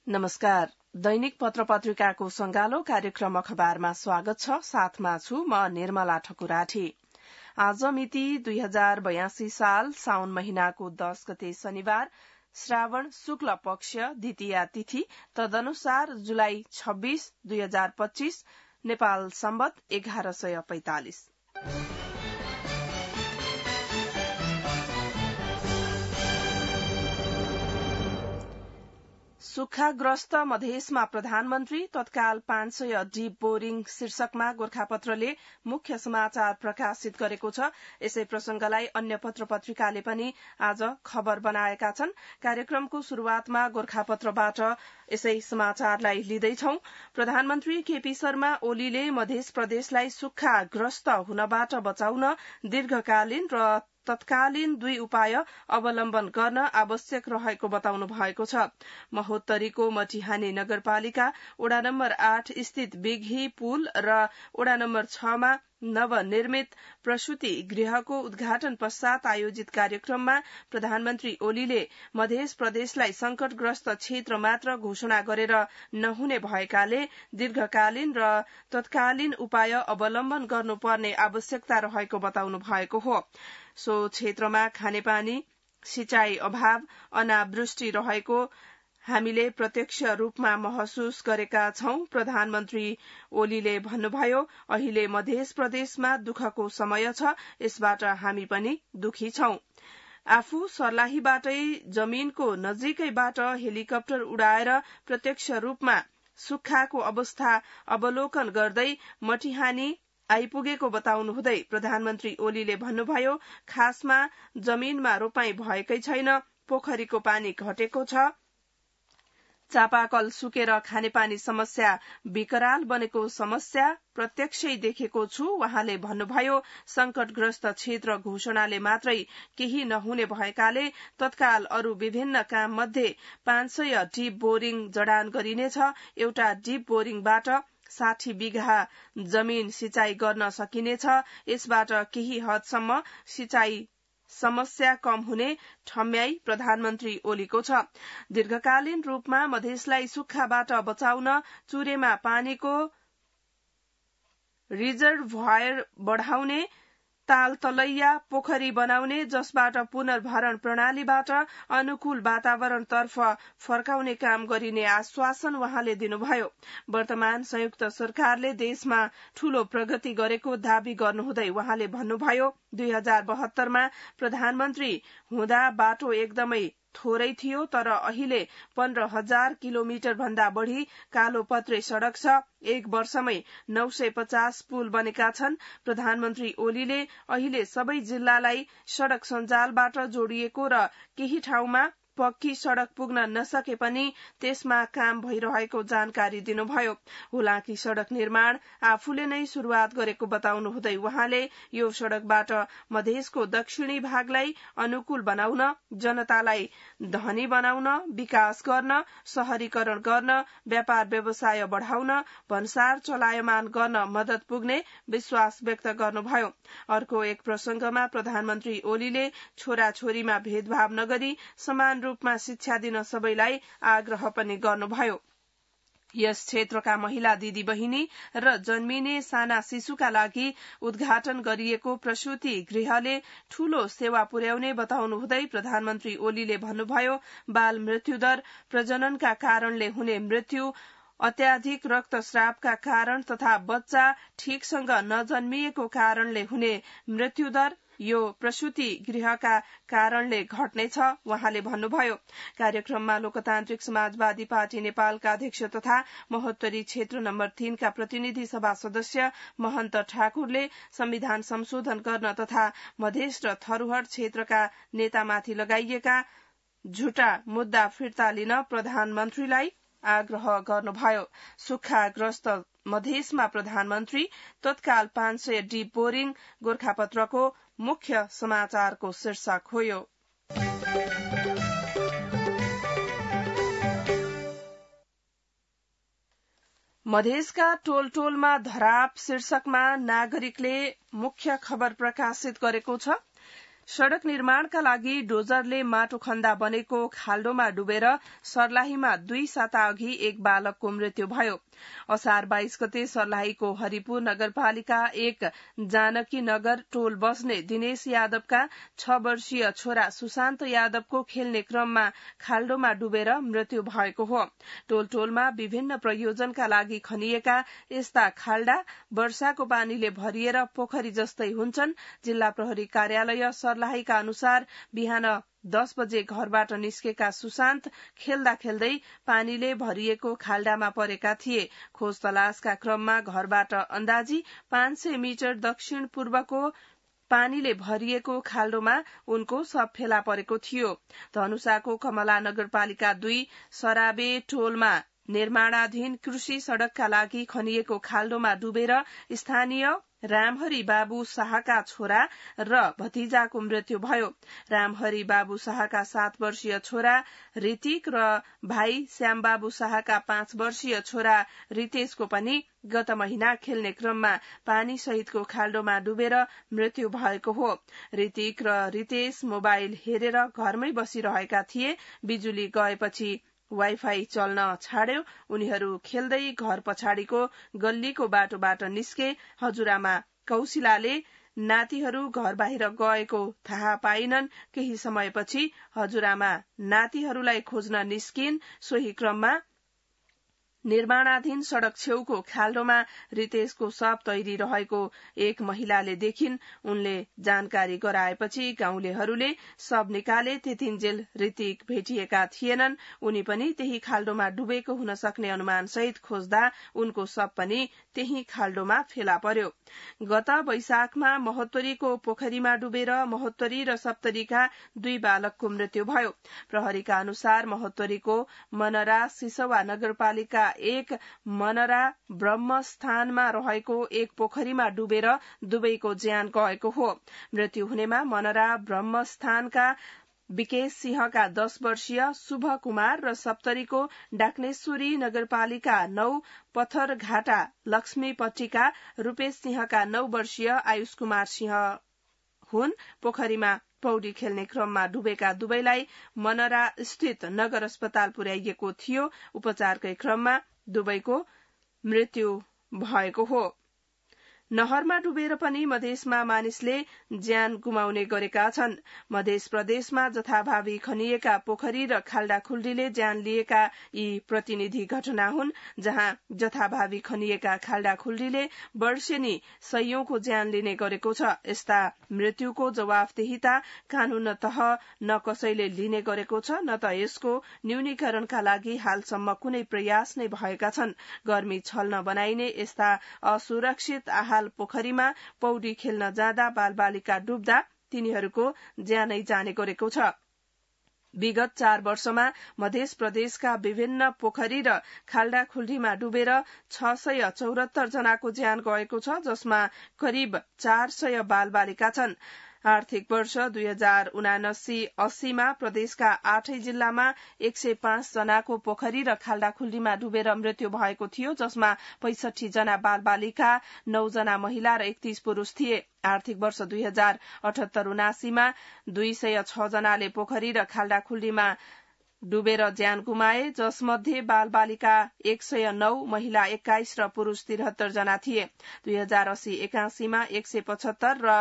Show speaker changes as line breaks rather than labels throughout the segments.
नमस्कार। दैनिक पत्र पत्रिकाको संगालो कार्यक्रम अखबारमा स्वागत छ। साथमा छु म निर्मला ठकुराठी। आज मिति 2082 साल साउन महिनाको 10 गते शनिबार, श्रावण शुक्ल पक्ष द्वितीया तिथि, तदनुसार जुलाई 26, 2025, नेपाल सम्वत 1145। सुक्खाग्रस्त मधेसमा प्रधानमन्त्री तत्काल 500 डीप बोरिङ शीर्षकमा गोरखापत्रले मुख्य समाचार प्रकाशित गरेको छ। यसै प्रसंगलाई अन्य पत्र पत्रिकाले पनि आज खबर बनाएका छन्। कार्यक्रमको शुरूआतमा गोरखापत्रबाट यसै समाचारलाई लिँदैछौ। प्रधानमन्त्री केपी शर्मा ओलीले मध्य प्रदेशलाई सुक्खाग्रस्त हुनबाट बचाउन दीर्घकालीन र तत्कालीन दुई उपाय अवलम्बन गर्न आवश्यक रहेको बताउनु भएको छ। महोत्तरीको मटिहानी नगरपालिका वडा नम्बर 8 स्थित बिघी पुल र वडा नम्बर 6 मा नवनिर्मित प्रसूति गृहको उद्घाटन पश्चात आयोजित कार्यक्रममा प्रधानमन्त्री ओलीले मध्य प्रदेशलाई संकटग्रस्त क्षेत्र मात्र घोषणा गरेर नहुने भएकाले दीर्घकालीन र तत्कालीन उपाय अवलम्बन गर्नुपर्ने आवश्यकता रहेको बताउनु भएको हो। सो क्षेत्रमा खानेपानी, सिंचाई अभाव, अनावृष्टि रहेको हामीले प्रत्यक्ष रूपमा महसुस गरेका छौं। प्रधानमन्त्री ओलीले भन्नुभयो, अहिले मध्य प्रदेशमा दुःखको समय छ, यसबाट हामी पनि दुखी छौं। आफू सर्लाहीबाटै जमीनको नजिकैबाट हेलिकप्टर उडाएर प्रत्यक्ष रूपमा सुक्खाको अवस्था अवलोकन गर्दै मटिहानी आइपुगेको बताउनु हुँदै प्रधानमन्त्री ओलीले भन्नुभयो, खासमा जमीनमा रोपाई भएकै छैन, पोखरीको पानी घटेको छ, चापाकल सुकेर खानेपानी समस्या विकराल बनेको समस्या प्रत्यक्षै देखेको छु। उहाँले भन्नुभयो, संकटग्रस्त क्षेत्र घोषणाले मात्रै केही नहुने भएकाले तत्काल अरू विभिन्न काम मध्ये 500 डीप बोरिङ जडान गरिनेछ। एउटा डीप बोरिङबाट 60 बिघा जमीन सिंचाई गर्न सकिनेछ। यसबाट केही हदसम्म सिंचाई समस्या कम हुने ठम्याई प्रधानमन्त्री ओलीको छ। दीर्घकालीन रूपमा मधेसलाई सुक्खाबाट बचाउन चुरेमा पानीको रिजर्भोयर बढ़ाउने, ताल तलैया पोखरी बनाउने, जसबाट पुनर्भरण प्रणालीबाट अनुकूल वातावरणतर्फ फर्काउने काम गरिने आश्वासन उहाँले दिनुभयो। वर्तमान संयुक्त सरकारले देशमा ठूलो प्रगति गरेको दावी गर्नुहुँदै उहाँले भन्नुभयो, 2072 मा प्रधानमन्त्री हुँदा बाटो एकदमै थोरै थियो, तर अहिले 15,000 किलोमिटर भन्दा बढ़ी कालोपत्रे सड़क छ। एक वर्षमै 950 पुल बनेका छन्। प्रधानमन्त्री ओलीले अहिले सबै जिल्लालाई सड़क सञ्जालबाट जोडिएको र केही ठाउँमा पक्की सड़क पुग्न नसके पनि त्यसमा काम भइरहेको जानकारी दिनुभयो। हुलाकी सड़क निर्माण आफूले नै शुरूआत गरेको बताउनु हुँदै उहाँले यो सड़कबाट मधेसको दक्षिणी भागलाई अनुकूल बनाउन, जनतालाई धनी बनाउन, विकास गर्न, शहरीकरण गर्न, व्यापार व्यवसाय बढ़ाउन, भन्सार चलायमान गर्न मदत पुग्ने विश्वास व्यक्त गर्नुभयो। अर्को एक प्रसंगमा प्रधानमन्त्री ओलीले छोराछोरीमा भेदभाव नगरी समान रूपमा शिक्षा दिन सबैलाई आग्रह पनि गर्नुभयो। यस क्षेत्रका महिला दिदी बहिनी र जन्मिने साना शिशुका लागि उद्घाटन गरिएको प्रसूति गृहले ठूलो सेवा पुर्याउने बताउनु हुँदै प्रधानमन्त्री ओलीले भन्नुभयो, बाल मृत्युदर, प्रजननका कारणले हुने मृत्यु, अत्याधिक रक्तस्रावका कारण तथा बच्चा ठीकसँग नजन्मिएको कारणले हुने मृत्युदर यो प्रसूति गृहका कारणले घट्नेछ उहाँले भन्नुभयो। कार्यक्रममा लोकतान्त्रिक समाजवादी पार्टी नेपालका अध्यक्ष तथा महोत्तरी क्षेत्र नम्बर 3 का प्रतिनिधि सभा सदस्य महन्त ठाकुरले संविधान संशोधन गर्न तथा मधेस र थरूहट क्षेत्रका नेतामाथि लगाइएका झुटा मुद्दा फिर्ता लिन प्रधानमन्त्रीलाई आग्रह गर्नुभयो। सुक्खाग्रस्त मधेसमा प्रधानमन्त्री तत्काल 500 डीप बोरिङ गोरखापत्रको मुख्य समाचारको शीर्षक हो। यो मधेसका टोल टोलमा धराप शीर्षकमा नागरिकले मुख्य खबर प्रकाशित गरेको छ। सड़क निर्माणका लागि डोजरले माटो खन्दा बनेको खाल्डोमा डुबेर सर्लाहीमा 2 साता अघि एक बालकको मृत्यु भयो। असार 22 गते सर्लाहीको हरिपुर नगरपालिका 1 जानकी नगर टोल बस्ने दिनेश यादवका 6 वर्षीय छोरा सुशान्त यादवको खेल्ने क्रममा खाल्डोमा डुबेर मृत्यु भएको हो। टोलमा विभिन्न प्रयोजनका लागि खनिएका यस्ता खाल्डा वर्षाको पानीले भरिएर पोखरी जस्तै हुन्छन्। जिल्ला प्रहरी कार्यालय सर्लाहीका अनुसार बिहान 10 बजे घरबाट निस्केका सुशान्त खेल्दा खेल्दै पानीले भरिएको खाल्डामा परेका थिए। खोज तलासका क्रममा घरबाट अन्दाजी 500 मिटर दक्षिण पूर्वको पानीले भरिएको खाल्डोमा उनको शव फेला परेको थियो। धनुषाको कमला नगरपालिका 2 सराबे टोलमा निर्माणाधीन कृषि सड़कका लागि खनिएको खाल्डोमा डुबेर स्थानीय रामहरि बाबु शाहका छोरा र भतिजाको मृत्यु भयो। रामहरि बाबु शाहका 7 वर्षीय छोरा ऋतिक र भाइ श्यामबाबु शाहका 5 वर्षीय छोरा रितेशको पनि गत महिना खेल्ने क्रममा पानी सहितको खाल्डोमा डुबेर मृत्यु भएको हो। ऋतिक र रितेश मोबाइल हेरेर घरमै बसिरहेका थिए। बिजुली गएपछि वाइफाई चल्न छाड्यो। उनीहरू खेल्दै घर पछाडिको गल्लीको बाटोबाट निस्के। हजुरआमा कौशिलाले नातिहरू घर बाहिर गएको थाहा पाइनन्। केही समयपछि हजुरआमा नातिहरूलाई खोज्न निस्किन्। सोही क्रममा निर्माणाधीन सड़क छेउको खाल्डोमा रितेशको शव तैरिरहेको एक महिलाले देखिन्। उनले जानकारी गराएपछि गाउँलेहरूले शव निकाले। त्यतिन्जेल ऋतिक भेटिएका थिएनन्। उनी पनि त्यही खाल्डोमा डुबेको हुन सक्ने अनुमान सहित खोज्दा उनको शव पनि त्यही खाल्डोमा फेला पर्यो। गत वैशाखमा महोत्तरीको पोखरीमा डुबेर महोत्तरी र सप्तरीका 2 बालकको मृत्यु भयो। प्रहरीका अनुसार महोत्तरीको मनरा सिसवा नगरपालिका 1 मनरा ब्रह्मस्थानमा रहेको एक पोखरीमा डुबेर दुवैको ज्यान गएको हो। मृत्यु हुनेमा मनरा ब्रह्मस्थानका विकेश सिंहका 10 वर्षीय शुभ कुमार र सप्तरीको डाक्नेश्वरी नगरपालिका 9 पथरघाटा लक्ष्मीपट्टीका रूपेश सिंहका 9 वर्षीय आयुष कुमार सिंह हुन्। पोखरीमा पौडी खेल्ने क्रममा डुबेका दुवैलाई मनरा स्थित नगर अस्पताल पुर्याइएको थियो। उपचारकै क्रममा दुवैको मृत्यु भएको हो। नहरमा डुबेर पनि मधेसमा मानिसले ज्यान गुमाउने गरेका छन्। मध्य प्रदेशमा जथाभावी खनिएका पोखरी र खाल्डा खुल्डीले ज्यान लिएका यी प्रतिनिधि घटना हुन्, जहाँ जथाभावी खनिएका खाल्डा खुल्डीले वर्षेनी सयौंको ज्यान लिने गरेको छ। यस्ता मृत्युको जवाफदेहिता कानून तह न कसैले लिने गरेको छ, न त यसको न्यूनीकरणका लागि हालसम्म कुनै प्रयास नै भएका छन्। गर्मी छल्न बनाइने यस्ता असुरक्षित आहाल पोखरीमा पौडी खेल्न जाँदा बालबालिका डुब्दा तिनीहरूको ज्यानै जाने गरेको छ। विगत 4 वर्षमा मध्य प्रदेशका विभिन्न पोखरी र खाल्डा खुल्डीमा डुबेर 674 जनाको ज्यान गएको छ, जसमा करिब 400 बालबालिका छन्। आर्थिक वर्ष 2079-80 मा प्रदेशका 8 जिल्लामा 105 जनाको पोखरी र खाल्डा खुल्डीमा डुबेर मृत्यु भएको थियो, जसमा 65 जना बालबालिका, 9 जना महिला र 31 पुरूष थिए। आर्थिक वर्ष 2078-79 मा 206 जनाले पोखरी र खाल्डा खुल्डीमा डुबेर ज्यान गुमाए, जसमध्ये बालबालिका 109, महिला 21 र पुरूष 73 जना थिए। 2080-81 मा 175 र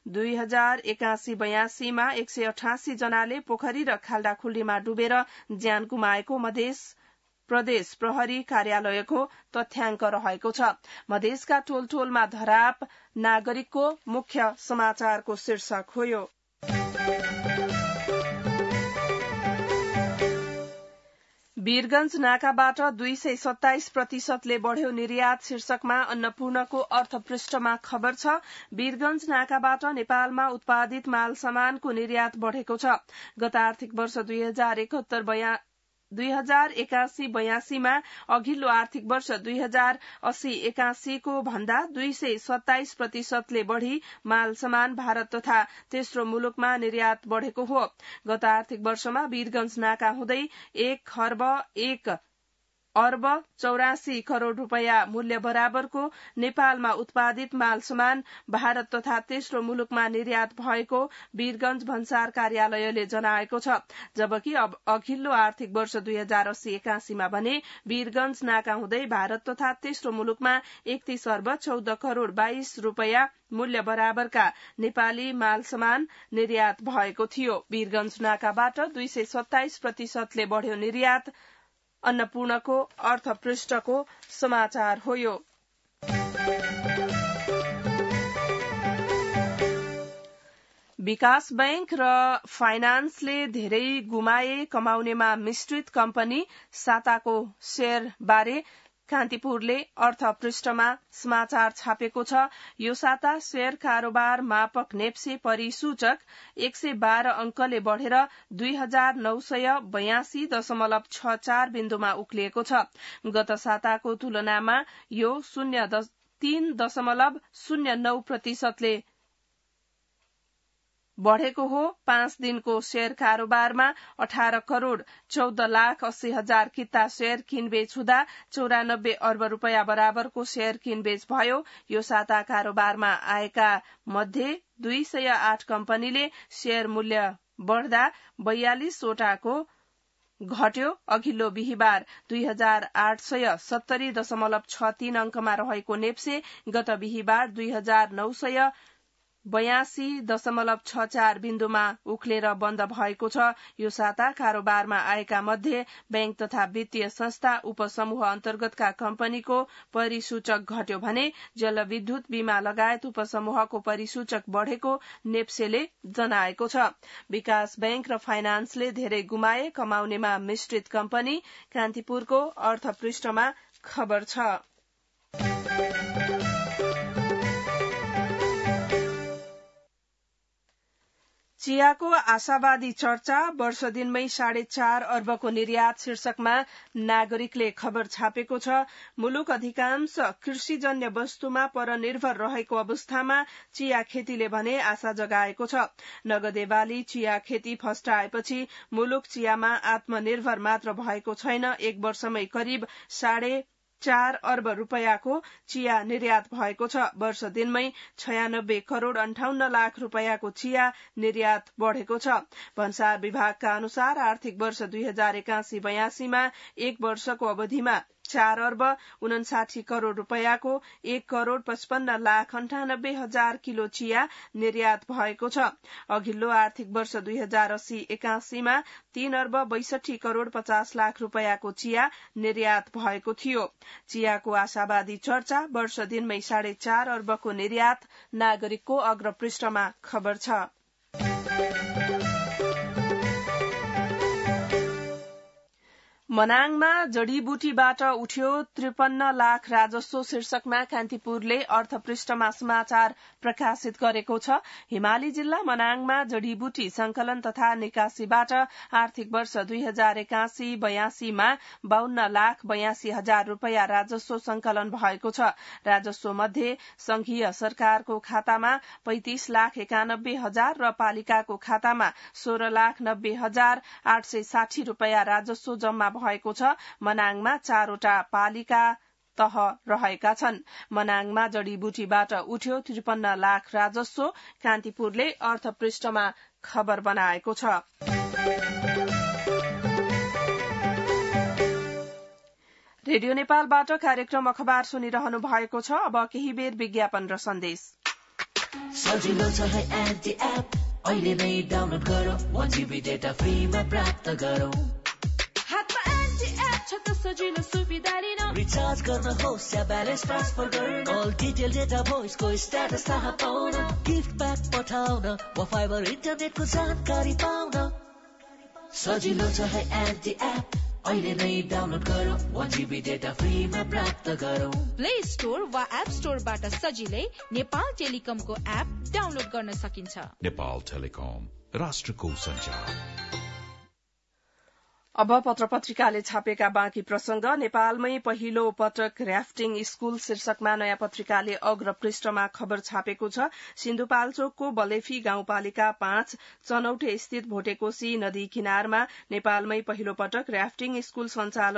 2081-82 मा 188 जनाले पोखरी र खाल्डा खुल्डीमा डुबेर ज्यान गुमाएको मध्य प्रदेश प्रहरी कार्यालयको तथ्याङ्क रहेको छ। मधेसका टोलमा धराप नागरिकको मुख्य समाचारको शीर्षक हो यो। वीरगंज नाकाबाट 227% बढ़्यो निर्यात शीर्षकमा अन्नपूर्णको अर्थपृष्ठमा खबर छ। वीरगंज नाकाबाट नेपालमा उत्पादित माल सामानको निर्यात बढ़ेको छ। गत आर्थिक वर्ष 2081-82 मा अघिल्लो आर्थिक वर्ष 2080-81 को भन्दा 227% ले बढ़ी माल सामान भारत तथा तेस्रो मुलुकमा निर्यात बढ़ेको हो। गत आर्थिक वर्षमा वीरगंज नाका हुँदै 1 खर्ब 1 अर्ब 84 करोड़ रूपैयाँ मूल्य बराबरको नेपालमा उत्पादित माल सामान भारत तथा तेस्रो मुलुकमा निर्यात भएको वीरगंज भन्सार कार्यालयले जनाएको छ। जबकि अघिल्लो आर्थिक वर्ष 2080-81 भने वीरगंज नाका हुँदै भारत तथा तेस्रो मुलुकमा 31 अर्ब 14 करोड़ 22 रूपैयाँ मूल्य बराबरका नेपाली माल सामान निर्यात भएको थियो। वीरगंज नाकाबाट 227% बढ्यो निर्यात। अन्नपूर्णको अर्थपृष्ठको समाचार हो यो। विकास बैंक र फाइनान्सले धेरै गुमाए कमाउनेमा मिश्रित कम्पनी साताको शेयर बारे कान्तिपुरले अर्थपृष्ठमा समाचार छापेको छ। यो साता शेयर कारोबार मापक नेप्से परिसूचक 112 अंकले बढ़ेर 2982.64 बिन्दुमा उक्लिएको छ। गत साताको तुलनामा यो 0.309% बढ़ेको हो। 5 दिनको शेयर कारोबारमा 18 करोड़ 14 लाख 80 हजार किता शेयर किनबेच हुँदा 94 अर्ब रूपैयाँ बराबरको शेयर किनबेच भयो। यो साता कारोबारमा आएका मध्ये 208 कम्पनीले शेयर मूल्य बढ़दा 42 वटाको घट्यो। अघिल्लो बिहीबार 2870.63 अंकमा रहेको नेप्से गत बिहीबार 2982.64 बिन्दुमा उक्लेर बन्द भएको छ। यो साता कारोबारमा आएका मध्ये बैंक तथा वित्तीय संस्था उपसमूह अन्तर्गतका कम्पनीको परिसूचक घट्यो भने जलविद्युत बीमा लगायत उपसमूहको परिसूचक बढ़ेको नेप्सेले जनाएको छ। विकास बैंक र फाइनान्सले धेरै गुमाए कमाउनेमा मिश्रित कम्पनी कान्तिपुरको अर्थपृष्ठमा खबर छ। चियाको आशावादी चर्चा वर्ष दिनमै 4.5 अर्बको निर्यात शीर्षकमा नागरिकले खबर छापेको छ। मुलुक अधिकांश कृषिजन्य वस्तुमा परनिर्भर रहेको अवस्थामा चिया खेतीले भने आशा जगाएको छ। नगदे बाली चिया खेती फस्टाएपछि मुलुक चियामा आत्मनिर्भर मात्र भएको छैन। एक वर्षमै करिब 4.5 अर्ब रूपैयाँको चिया निर्यात भएको छ। वर्ष दिनमै 96 करोड़ 58 लाख रूपैयाँको चिया निर्यात बढ़ेको छ। भन्सार विभागका अनुसार आर्थिक वर्ष 2081-82 मा एक वर्षको अवधिमा 4 अर्ब 59 करोड़ रूपैयाँको 1 करोड़ 55 लाख 98 हजार किलो चिया निर्यात भएको छ। अघिल्लो आर्थिक वर्ष 2080-81 मा 3 अर्ब 62 करोड़ 50 लाख रूपैयाँको चिया निर्यात भएको थियो। चियाको आशावादी चर्चा वर्ष दिनमै 4.5 अर्बको निर्यात नागरिकको अग्रपृष्ठमा खबर छ। मनाङमा जडीबुटीबाट उठ्यो 53 लाख राजस्व शीर्षकमा कान्तिपुरले अर्थपृष्ठमा समाचार प्रकाशित गरेको छ। हिमाली जिल्ला मनाङमा जडीबुटी संकलन तथा निकासीबाट आर्थिक वर्ष 2081-82 मा 52 लाख 82 हजार रूपैयाँ राजस्व संकलन भएको छ। राजस्व मध्ये संघीय सरकारको खातामा 35 लाख 91 हजार र पालिकाको खातामा 16 लाख 90 हजार 860 रूपैयाँ राजस्व जम्मा भएको छ। मनाङमा 4वटा पालिका तह रहेका छन्। मनाङमा जडीबुटीबाट उठ्यो 53 लाख राजस्व कान्तिपुरले अर्थपृष्ठमा खबर बनाएको छ। रेडियो नेपालबाट कार्यक्रम अखबार सुनिरहनु भएको छ। अब केही बेर विज्ञापन र सन्देश।
सजिलो छ है एन्टी एप, अहिले नै डाउनलोड गरौ, 1 GB डेटा फ्रीमा प्राप्त गरौ। सजिलो सुविधा लिन रिचार्ज गर्न होस् या ब्यालेन्स ट्रान्सफर गर्न, अल डिटेल डेटा भोइसको स्ट्याटस थाहा पाउन, गिफ्ट प्याक पठाउन वा फाइबर इन्टरनेटको जानकारी पाउन सजिलो छ है एन्टी एप, अहिले नै डाउनलोड गरौ, 1 GB डेटा फ्रीमा प्राप्त गरौ।
प्ले स्टोर वा एप स्टोरबाट सजिलै नेपाल टेलिकमको एप डाउनलोड गर्न सकिन्छ।
नेपाल टेलिकम, राष्ट्रको सञ्चार।
अब पत्र-पत्रिकाले छापेका बाँकी प्रसंग। नेपालमै पहिलो पटक र्याफ्टिङ स्कूल शीर्षकमा नयाँ पत्रिकाले अग्रपृष्ठमा खबर छापेको छ। सिन्धुपाल्चोकको बलेफी गाउँपालिका 5 चनौटे स्थित भोटेकोशी नदी किनारमा नेपालमै पहिलो पटक र्याफ्टिङ स्कूल सञ्चालन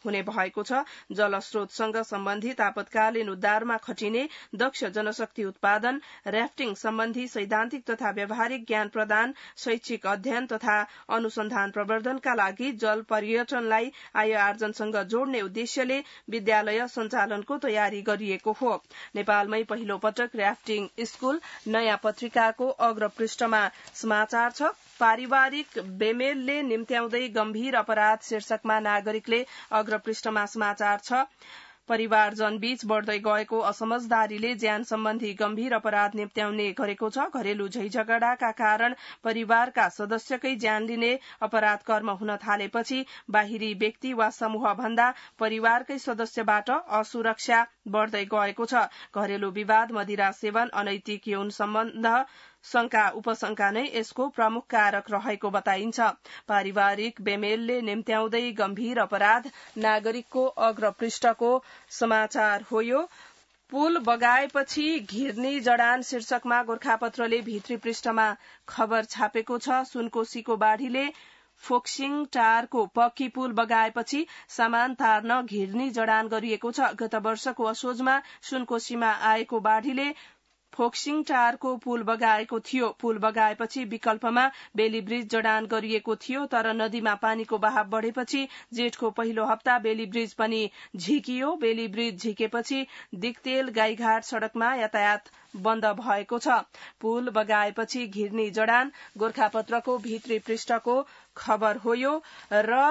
हुने भएको छ। जलस्रोतसँग सम्बन्धित आपतकालीन उद्धारमा खटिने दक्ष जनशक्ति उत्पादन, र्याफ्टिङ सम्बन्धी सैद्धान्तिक तथा व्यावहारिक ज्ञान प्रदान, शैक्षिक अध्ययन तथा अनुसन्धान प्रवर्धनका लागि जल पर्यटनलाई आय आर्जनसँग जोड्ने उद्देश्यले विद्यालय सञ्चालनको तयारी गरिएको हो। नेपालमै पहिलो पटक र्याफ्टिङ स्कूल नयाँ पत्रिकाको अग्रपृष्ठमा समाचार छ। पारिवारिक बेमेलले निम्त्याउँदै गम्भीर अपराध शीर्षकमा नागरिकले अग्रपृष्ठमा समाचार छ। परिवारजनबीच बढ़दै गएको असमझदारीले ज्यान सम्बन्धी गम्भीर अपराध निम्त्याउने गरेको छ। घरेलु झैझगडाका कारण परिवारका सदस्यकै ज्यान लिने अपराध कर्म हुन थालेपछि बाहिरी व्यक्ति वा समूह भन्दा परिवारकै सदस्यबाट असुरक्षा बढ़दै गएको छ। घरेलु विवाद, मदिरा सेवन, अनैतिक यौन सम्बन्ध, शंका उपशंका नै यसको प्रमुख कारक रहेको बताइन्छ। पारिवारिक बेमेलले निम्त्याउँदै गम्भीर अपराध नागरिकको अग्रपृष्ठको समाचार हो। यो पुल बगाएपछि घिर्नी जडान शीर्षकमा गोर्खापत्रले भित्री पृष्ठमा खबर छापेको छ। सुनकोशीको बाढ़ीले फोक्सिङ टारको पक्की पुल बगाएपछि सामान तार्न घिर्नी जडान गरिएको छ। गत वर्षको असोजमा सुनकोशीमा आएको बाढ़ीले फोक्सिङ टारको पुल बगाएको थियो। पुल बगाएपछि विकल्पमा बेली ब्रिज जडान गरिएको थियो, तर नदीमा पानीको बहाव बढ़ेपछि जेठको पहिलो हप्ता बेली ब्रिज पनि झिकियो। बेली ब्रिज झिकेपछि दिक्तेल गाईघाट सड़कमा यातायात बन्द भएको छ। पुल बगाएपछि घिर्नी जडान गोर्खापत्रको भित्री पृष्ठको खबर हो। यो र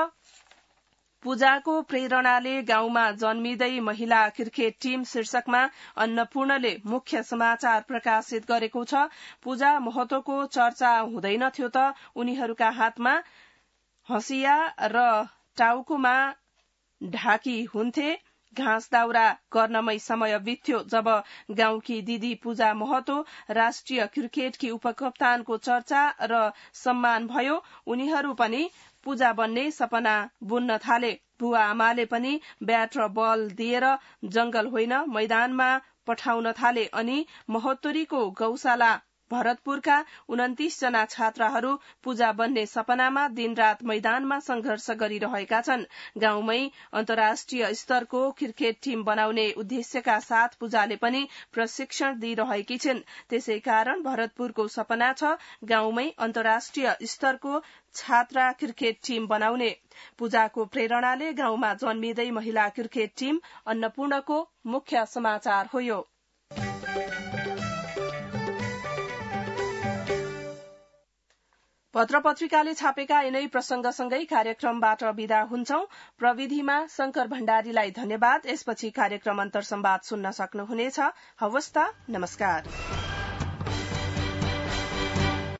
पूजाको प्रेरणाले गाउँमा जन्मिँदै महिला क्रिकेट टीम शीर्षकमा अन्नपूर्णले मुख्य समाचार प्रकाशित गरेको छ। पूजा महतोको चर्चा हुँदैनथ्यो त उनीहरूका हातमा हँसिया र टाउकोमा ढाकी हुन्थे। घाँस दाउरा गर्नमै समय बित्थ्यो। जब गाउँकी दिदी पूजा महतो राष्ट्रिय क्रिकेटकी उपकप्तानको चर्चा र सम्मान भयो, उनीहरू पनि पूजा बन्ने सपना बुन्न थाले। बुवा आमाले पनि ब्याट र बल दिएर जंगल होइन मैदानमा पठाउन थाले अनि महोत्तरीको गौशाला भरतपुरका 29 जना छात्राहरू पूजा बन्ने सपनामा दिनरात मैदानमा संघर्ष गरिरहेका छन्। गाउँमै अन्तर्राष्ट्रिय स्तरको क्रिकेट टीम बनाउने उद्देश्यका साथ पूजाले पनि प्रशिक्षण दिइरहेकी छिन्। त्यसै कारण भरतपुरको सपना छ गाउँमै अन्तर्राष्ट्रिय स्तरको छात्रा क्रिकेट टीम बनाउने। पूजाको प्रेरणाले गाउँमा जन्मिँदै महिला क्रिकेट टीम अन्नपूर्णको मुख्य समाचार हो। यो पत्र पत्रिकाले छापेका यिनै प्रसंगसँगै कार्यक्रमबाट विदा हुन्छौं। प्रविधिमा शंकर भण्डारीलाई धन्यवाद। यसपछि कार्यक्रम अन्तर्संवाद सुन्न सक्नुहुनेछ। हवस् त, नमस्कार।